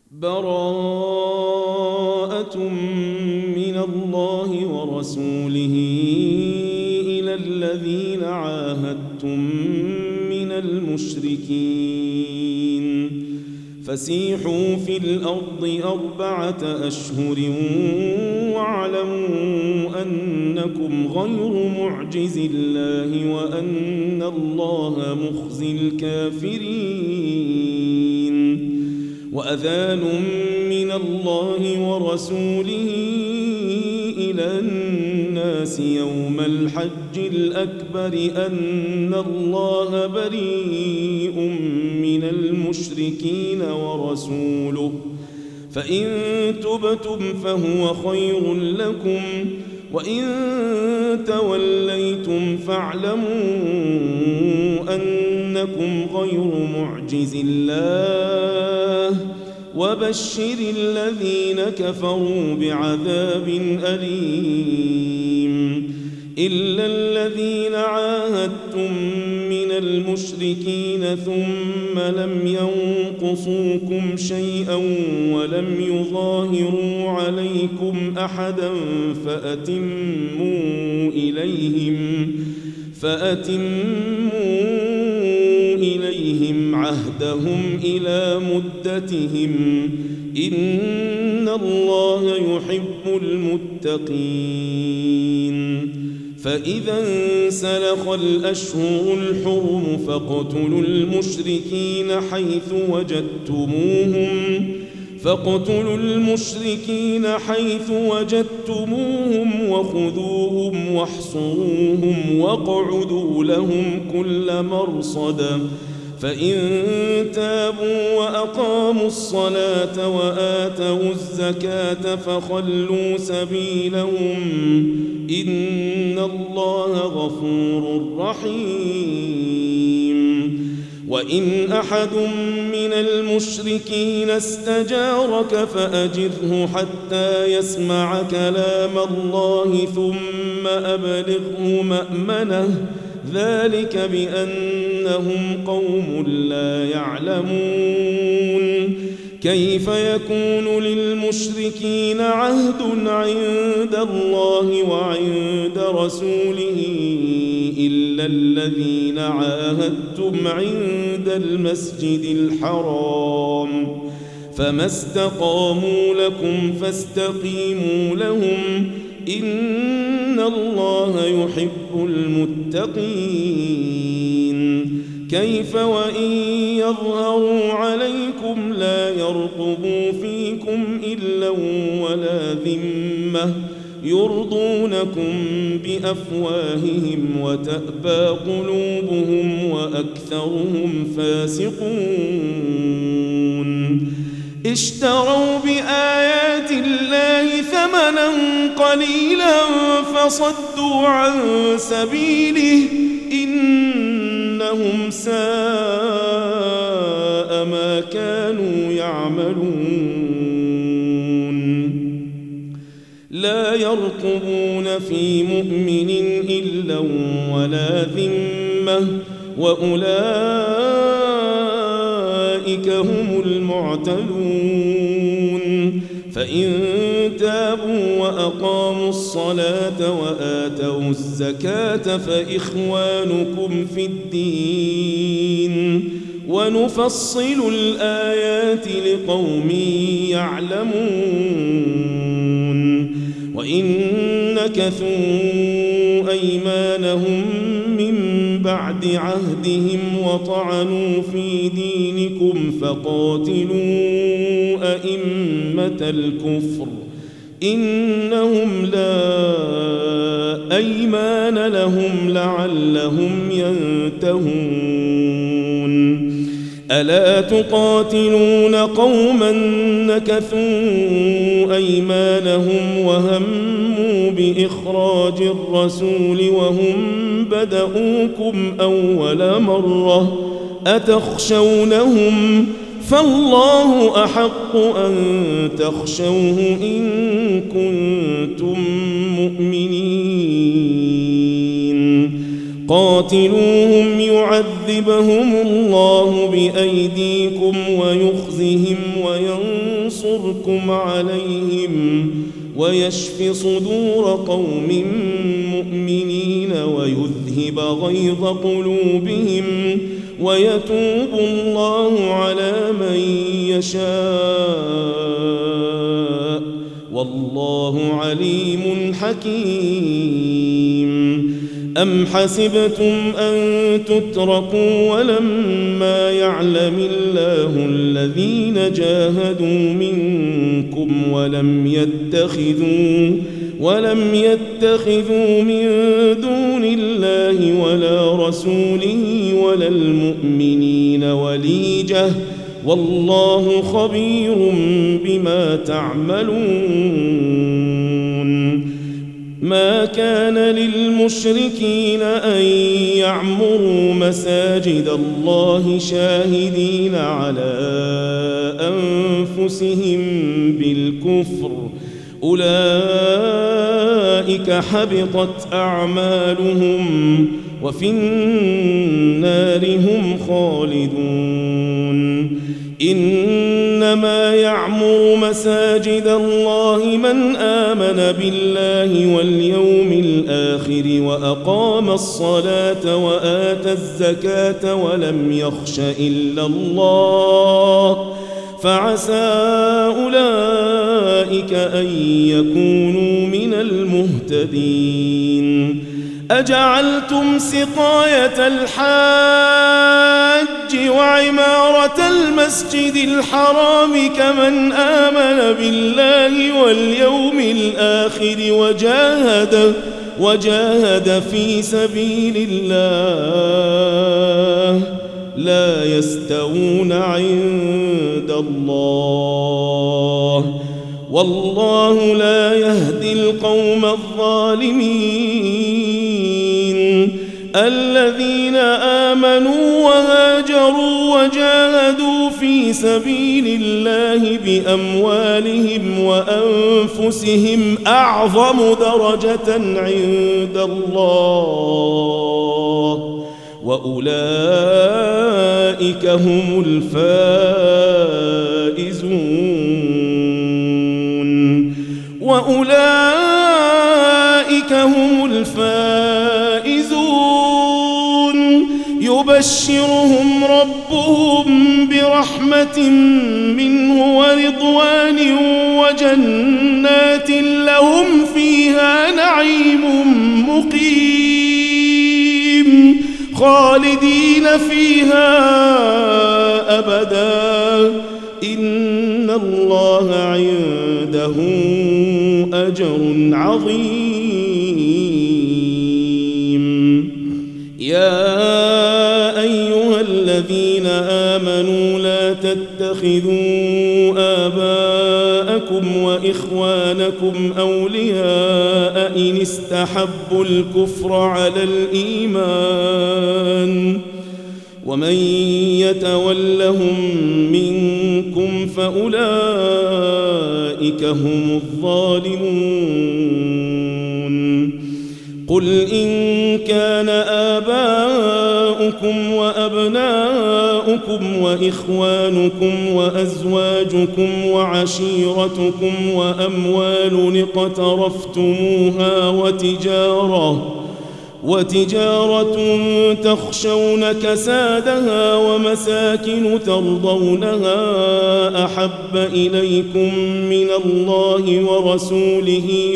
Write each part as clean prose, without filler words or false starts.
براءة من الله ورسوله إلى الذين عاهدتم من المشركين فسيحوا في الأرض 4 أشهر واعلموا أنكم غير معجز الله وأن الله مخزي الكافرين وأذان من الله ورسوله إلى الناس يوم الحج الأكبر أن الله بريء من المشركين ورسوله فإن تبتم فهو خير لكم وإن توليتم فاعلموا أنكم غير معجز الله وبشر الذين كفروا بعذاب أليم إلا الذين عاهدتم من المشركين ثم لم ينقصوكم شيئا ولم يظاهروا عليكم أحدا فأتموا إليهم عهدهم إلى مدتهم إن الله يحب المتقين فإذا انسلخ الأشهر الحرم فاقتلوا المشركين حيث وجدتموهم وخذوهم واحصروهم واقعدوا لهم كل مرصد فإن تابوا وأقاموا الصلاة وآتوا الزكاة فخلوا سبيلهم إن الله غفور رحيم وإن أحد من المشركين استجارك فأجره حتى يسمع كلام الله ثم أبلغه مأمنه ذلك بأنهم قوم لا يعلمون كيف يكون للمشركين عهد عند الله وعند رسوله إلا الذين عاهدتم عند المسجد الحرام فما استقاموا لكم فاستقيموا لهم إن الله يحب المتقين كيف وإن يظهروا عليكم لا يرقبوا فيكم إلا ولا ذمة يرضونكم بأفواههم وتأبى قلوبهم وأكثرهم فاسقون اشتروا بآيات الله ثمنا قليلا فصدوا عن سبيله إنهم ساء ما كانوا يعملون لا يرقبون في مؤمن إلا ولا ذمة وأولئك هم المعتدون فإن تابوا وأقاموا الصلاة وآتوا الزكاة فإخوانكم في الدين ونفصل الآيات لقوم يعلمون وإن نكثوا أيمانهم من بعد عهدهم وطعنوا في دينكم فقاتلوا أئمة الكفر إنهم لا أيمان لهم لعلهم ينتهون ألا تقاتلون قوما نكثوا أيمانهم وهموا بإخراج الرسول وهم بدؤوكم أول مرة أتخشونهم فالله أحق أن تخشوه إن كنتم مؤمنين قاتلوهم يعذبهم الله بأيديكم ويخزهم ينصركم عليهم ويشف صدور قوم مؤمنين ويذهب غيظ قلوبهم ويتوب الله على من يشاء والله عليم حكيم. أم حسبتم أن تتركوا ولما يعلم الله الذين جاهدوا منكم ولم يتخذوا من دون الله ولا رسوله ولا المؤمنين وليجة والله خبير بما تعملون. ما كان للمشركين أن يعمروا مساجد الله شاهدين على أنفسهم بالكفر أولئك حبطت أعمالهم وفي النار هم خالدون. إنما يعمر مساجد الله من آمن بالله واليوم الآخر وأقام الصلاة وآتى الزكاة ولم يخش إلا الله فعسى أولئك أن يكونوا من المهتدين. أجعلتم سقاية الحاج وعمارة المسجد الحرام كمن آمن بالله واليوم الآخر وجاهد في سبيل الله لا يستوون عند الله والله لا يهدي القوم الظالمين. الذين آمنوا وهاجروا وجاهدوا في سبيل الله بأموالهم وأنفسهم أعظم درجة عند الله وأولئك هم الفائزون. يبشرهم ربهم برحمة منه ورضوان وجنات لهم فيها نعيم مقيم خالدين فيها أبدا إن الله عنده أجر عظيم. يا أيها الذين آمنوا لا تتخذوا آباءكم وإخوانكم أولياء إن استحبوا الكفر على الإيمان ومن يتولهم منكم فأولئك هم الظالمون. قل إن كان آباؤكم وأبناؤكم وإخوانكم وأزواجكم وعشيرتكم وأموال اقترفتموها وتجارة تخشون كسادها ومساكن ترضونها أحب إليكم من الله ورسوله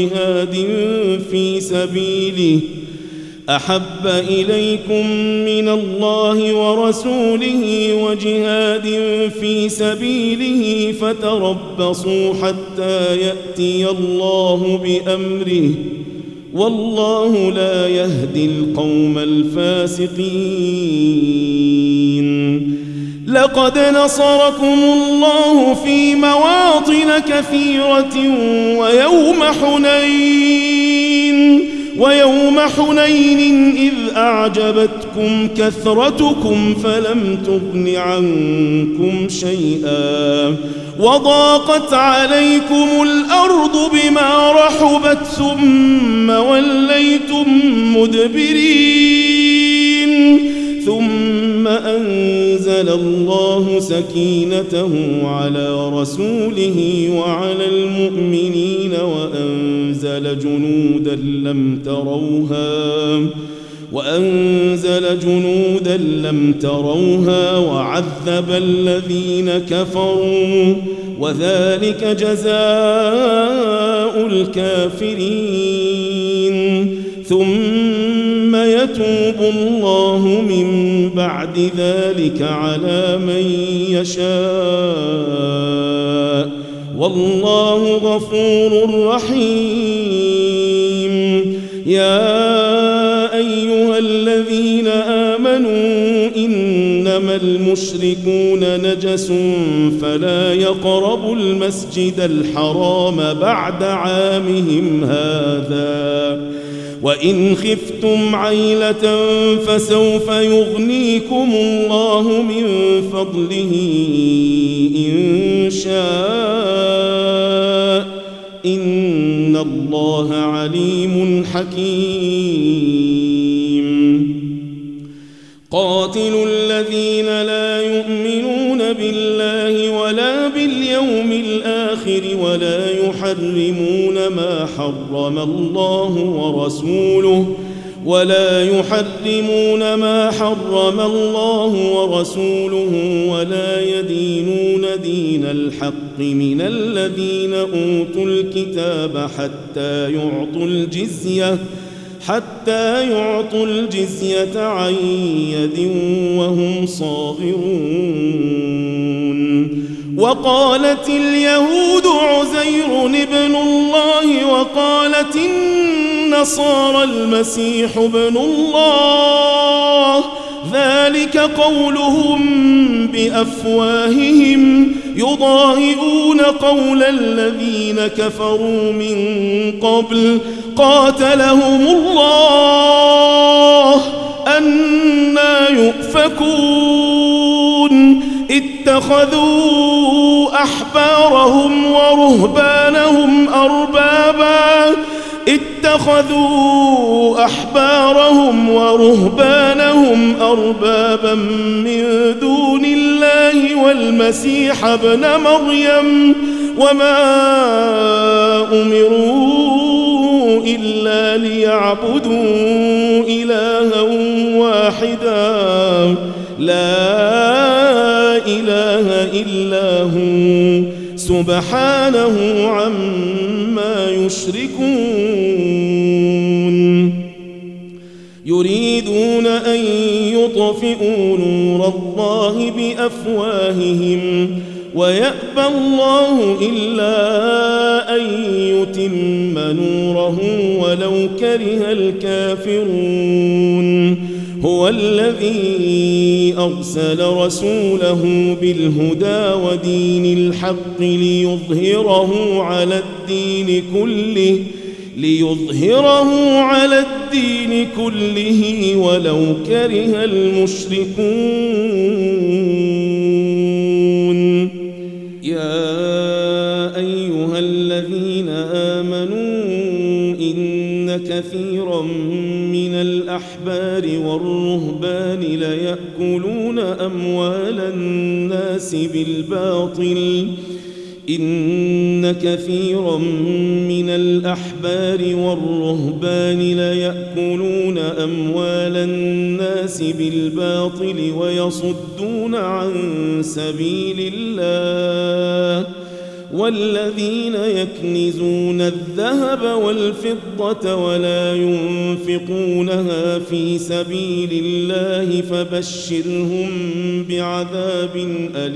وجهاد في سبيله فتربصوا حتى يأتي الله بأمره والله لا يهدي القوم الفاسقين. لقد نصركم الله في مواطن كثيرة ويوم حنين إذ أعجبتكم كثرتكم فلم تغن عنكم شيئا وضاقت عليكم الأرض بما رحبت ثم وليتم مدبرين ثم ثم أنزل الله سكينته على رسوله وعلى المؤمنين وأنزل جنودا لم تروها وعذب الذين كفروا وذلك جزاء الكافرين ثم يتوب الله من بعد ذلك على من يشاء والله غفور رحيم يا أيها الذين آمنوا إنما المشركون نجس فلا يقربوا المسجد الحرام بعد عامهم هذا وإن خفتم عيلة فسوف يغنيكم الله من فضله إن شاء إن الله عليم حكيم قاتلوا الذين لا يؤمنون بالله ولا باليوم الآخر ولا يحرمون ما حرم الله ورسوله ولا يدينون دين الحق من الذين أوتوا الكتاب حتى يعطوا الجزية عن يد وهم صاغرون وقالت اليهود عزير ابن الله وقالت النصارى المسيح ابن الله ذلك قولهم بأفواههم يضاهئون قول الذين كفروا من قبل قاتلهم الله أنى يؤفكون اتخذوا أحبارهم ورهبانهم أربابا من دون الله والمسيح ابن مريم وما أمروا إلا ليعبدوا إلها واحدا لا إله إلا هو سبحانه عما يشركون يريدون أن يطفئوا نور الله بأفواههم ويأبى الله إلا أن يتم نوره ولو كره الكافرون هو الذي أرسل رسوله بالهدى ودين الحق ليظهره على الدين كله ولو كره المشركون يا أيها الذين آمنوا إن كثيرا من الأحبار والرهبان ليأكلون أموال الناس بالباطل ويصدون عن سبيل الله والذين يكنزون الذهب والفضة ولا ينفقونها في سبيل الله فبشرهم بعذاب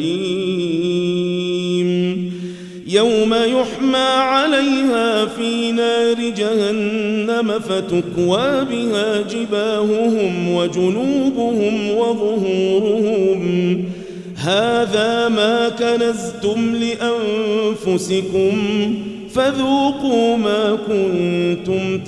أليم يوم يحمى عليها في نار جهنم فتكوى بها جباههم وجنوبهم وظهورهم هذا ما كنزتم لأنفسكم فذوقوا ما كنتم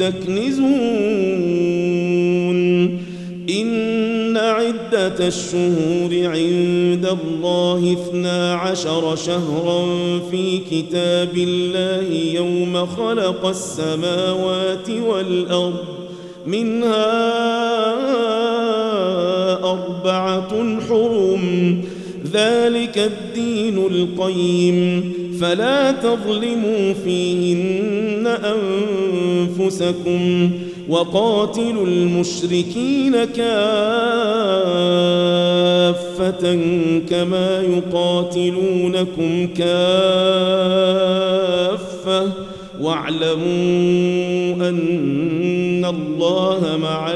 تكنزون إن عدة الشهور عند الله 12 شهرا في كتاب الله يوم خلق السماوات والأرض منها 4 حرم ذلك الدين القيم فلا تظلموا فيهن أنفسكم وقاتلوا المشركين كافة كما يقاتلونكم كافة واعلموا أن الله مع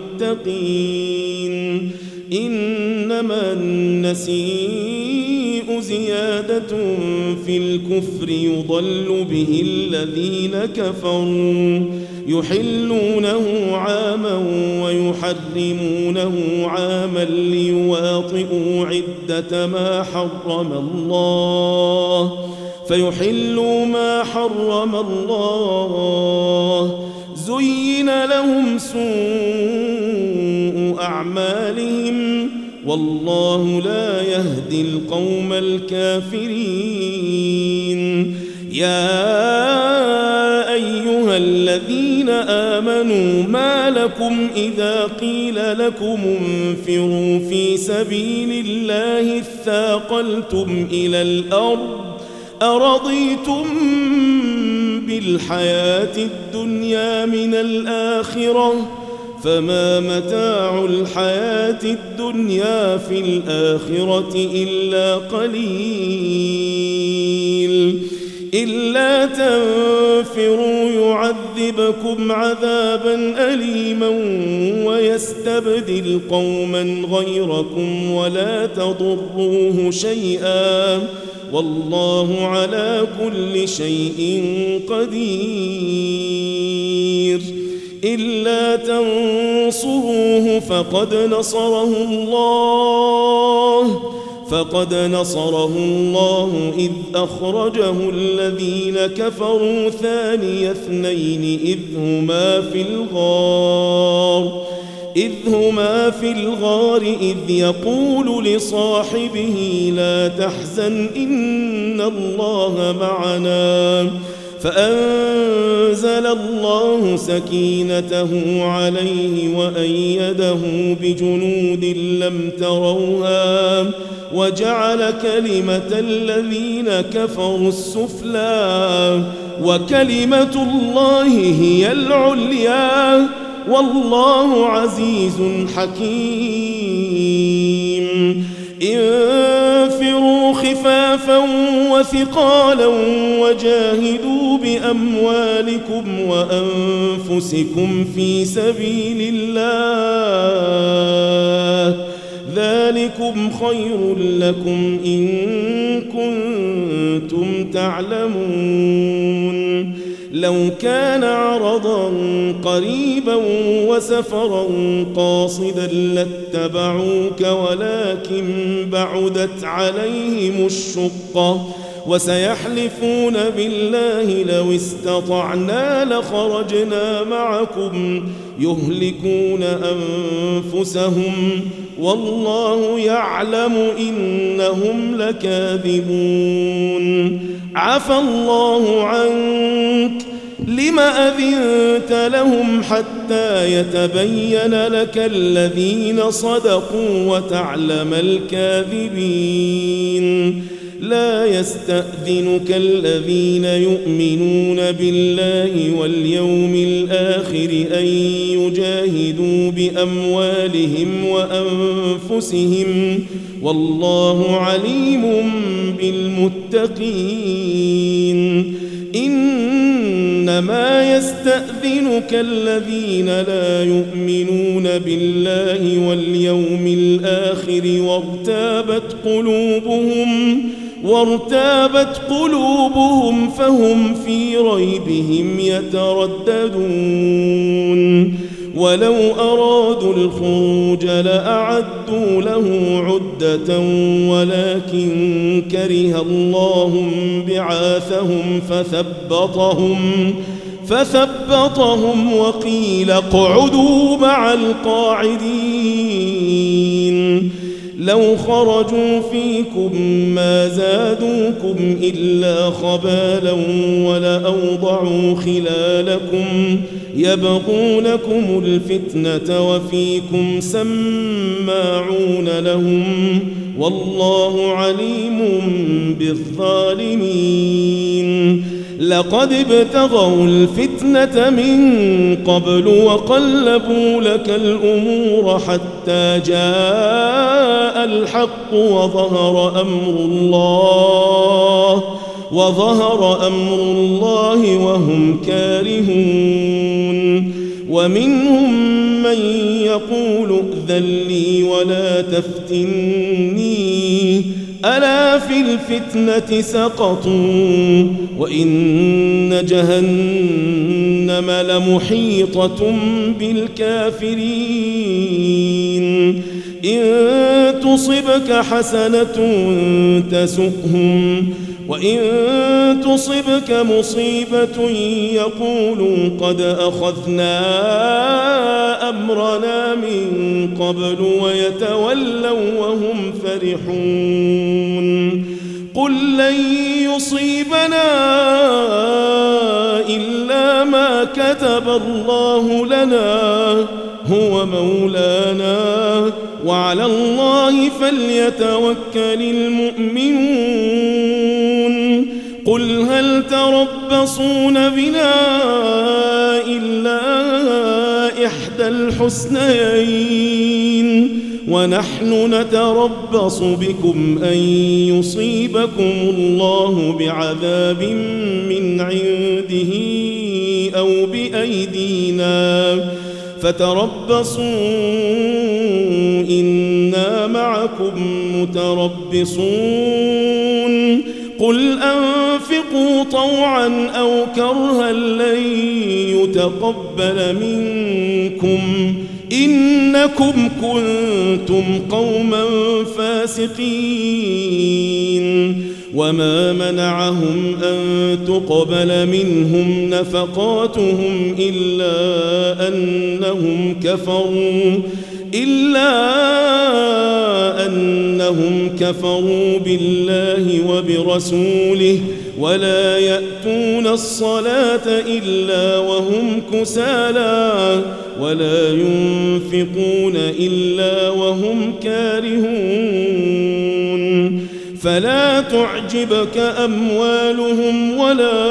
المتقين إنما النسيء زيادة في الكفر يضل به الذين كفروا يحلونه عاما ويحرمونه عاما ليواطئوا عدة ما حرم الله فيحلوا ما حرم الله زين لهم سوء أعمالهم والله لا يهدي القوم الكافرين يا أيها الذين آمنوا ما لكم إذا قيل لكم انفروا في سبيل الله اثاقلتم إلى الأرض أرضيتم بالحياة الدنيا من الآخرة فما متاع الحياة الدنيا في الآخرة إلا قليل إلا تنفروا يعذبكم عذابا أليما ويستبدل قوما غيركم ولا تضروه شيئا والله على كل شيء قدير إلا تنصروه فقد نصره الله إذ أخرجه الذين كفروا ثاني اثنين إذ هما في الغار إذ يقول لصاحبه لا تحزن إن الله معنا فأنزل الله سكينته عليه وأيده بجنود لم تروها وجعل كلمة الذين كفروا السفلى وكلمة الله هي العليا والله عزيز حكيم انفروا خفافا وثقالا وجاهدوا بأموالكم وأنفسكم في سبيل الله ذلكم خير لكم إن كنتم تعلمون لو كان عرضا قريبا وسفرا قاصدا لاتبعوك ولكن بعدت عليهم الشقة وسيحلفون بالله لو استطعنا لخرجنا معكم يهلكون أنفسهم والله يعلم إنهم لكاذبون عفى الله عنك لم أذنت لهم حتى يتبين لك الذين صدقوا وتعلم الكاذبين لا يستأذنك الذين يؤمنون بالله واليوم الآخر أن يجاهدوا بأموالهم وأنفسهم والله عليم بالمتقين إنما يستأذنك الذين لا يؤمنون بالله واليوم الآخر وارتابت قلوبهم فهم في ريبهم يترددون ولو أرادوا الخروج لأعدوا له عدة ولكن كره الله بعاثهم فثبطهم وقيل اقعدوا مع القاعدين لو خرجوا فيكم ما زادوكم إلا خبالا ولأوضعوا خلالكم يبغونكم الفتنة وفيكم سماعون لهم والله عليم بالظالمين لقد ابتغوا الفتنة من قبل وقلبوا لك الأمور حتى جاء الحق وظهر أمر الله وهم كارهون ومنهم من يقول ائذن لي ولا تفتني ألا في الفتنة سقطوا وإن جهنم لمحيطة بالكافرين إن تصبك حسنة تسؤهم وإن تصبك مصيبة يقولوا قد أخذنا أمرنا من قبل ويتولوا وهم فرحون قل لن يصيبنا إلا ما كتب الله لنا هو مولانا وعلى الله فليتوكل المؤمنون قل هل تربصون بنا إلا إحدى الحسنيين ونحن نتربص بكم أن يصيبكم الله بعذاب من عنده أو بأيدينا فتربصوا إنا معكم متربصون قل أنفقوا طوعا أو كرها لن يتقبل منكم إنكم كنتم قوما فاسقين وما منعهم أن تقبل منهم نفقاتهم إلا أنهم كفروا بالله وبرسوله ولا يأتون الصلاة إلا وهم كسالى ولا ينفقون إلا وهم كارهون فلا تعجبك أموالهم ولا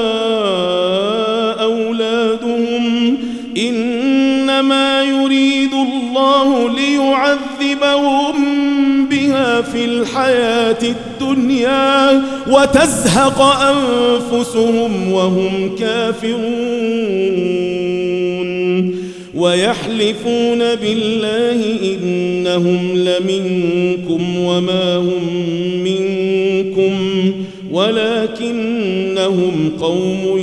أولادهم إنما يريد الله ليعذبهم بها في الحياة الدنيا وتزهق أنفسهم وهم كافرون ويحلفون بالله إنهم لمنكم وما هم منكم ولكنهم قوم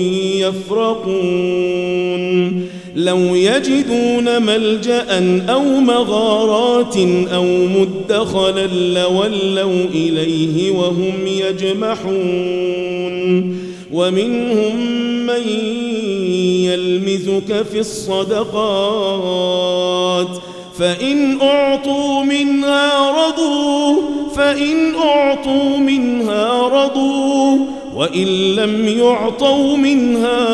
يفرقون لو يجدون ملجأ أو مغارات أو مدخلا لولوا إليه وهم يجمحون ومنهم من يلمزك في الصدقات فإن أعطوا منها رضوا وإن لم يعطوا منها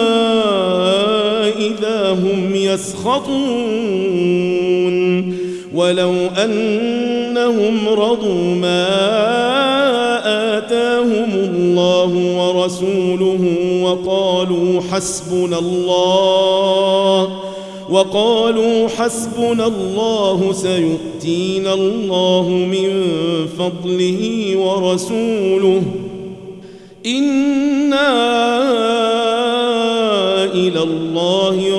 إذا هم يسخطون ولو أنهم رضوا ما آتاهم الله ورسوله وقالوا حسبنا الله سيؤتينا الله من فضله ورسوله إنا إلى الله